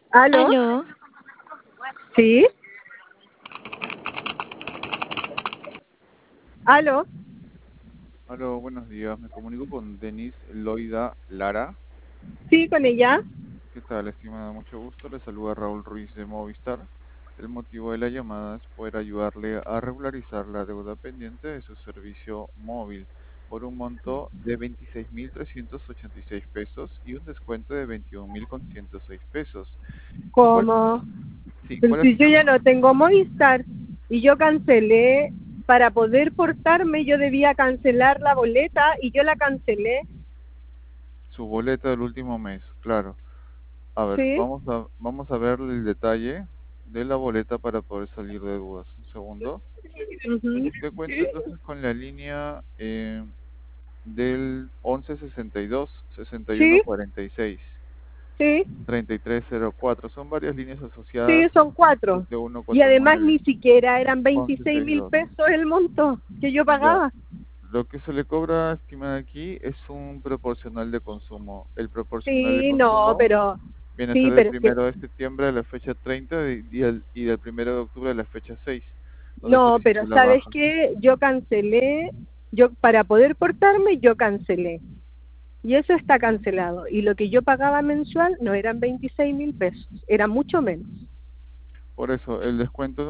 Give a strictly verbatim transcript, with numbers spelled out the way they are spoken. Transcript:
¿Aló? Aló, ¿Sí? ¿Aló? Aló, buenos días. Me comunico con Denis Loida Lara. ¿Sí, con ella? ¿Qué tal, estimada? Mucho gusto. Le saluda Raúl Ruiz de Movistar. El motivo de la llamada es poder ayudarle a regularizar la deuda pendiente de su servicio móvil por un monto de veintiséis mil trescientos ochenta y seis pesos y un descuento de veintiún mil ciento seis pesos. ¿Cuál, ¿Cómo? sí, Pero cuál es si su yo ya pregunta? no tengo Movistar y yo cancelé, para poder portarme yo debía cancelar la boleta y yo la cancelé, Su boleta del último mes, claro. A ver, ¿sí? vamos a, vamos a ver el detalle de la boleta para poder salir de dudas. Un segundo. Ujú. Usted cuenta entonces con la línea eh, del once sesenta y dos, sesenta y uno ¿Sí? cuarenta y seis, ¿Sí? treinta y tres cero cuatro. Son varias líneas Sí, asociadas. son cuatro. siete uno Y cuatro además nueve, ni siquiera eran once veintiséis sesenta y mil dos. pesos el monto que yo Ya. pagaba. Lo que se le cobra, estimada aquí, es un proporcional de consumo. El proporcional de Sí, no, consumo pero... viene a Sí, ser del pero es que... primero de septiembre a la fecha treinta y, y el- y del primero de octubre a la fecha seis, donde No, pero solicitó la ¿sabes baja. qué? Yo cancelé, yo para poder portarme yo cancelé. Y eso está cancelado. Y lo que yo pagaba mensual no eran veintiséis mil pesos, era mucho menos. Por eso, el descuento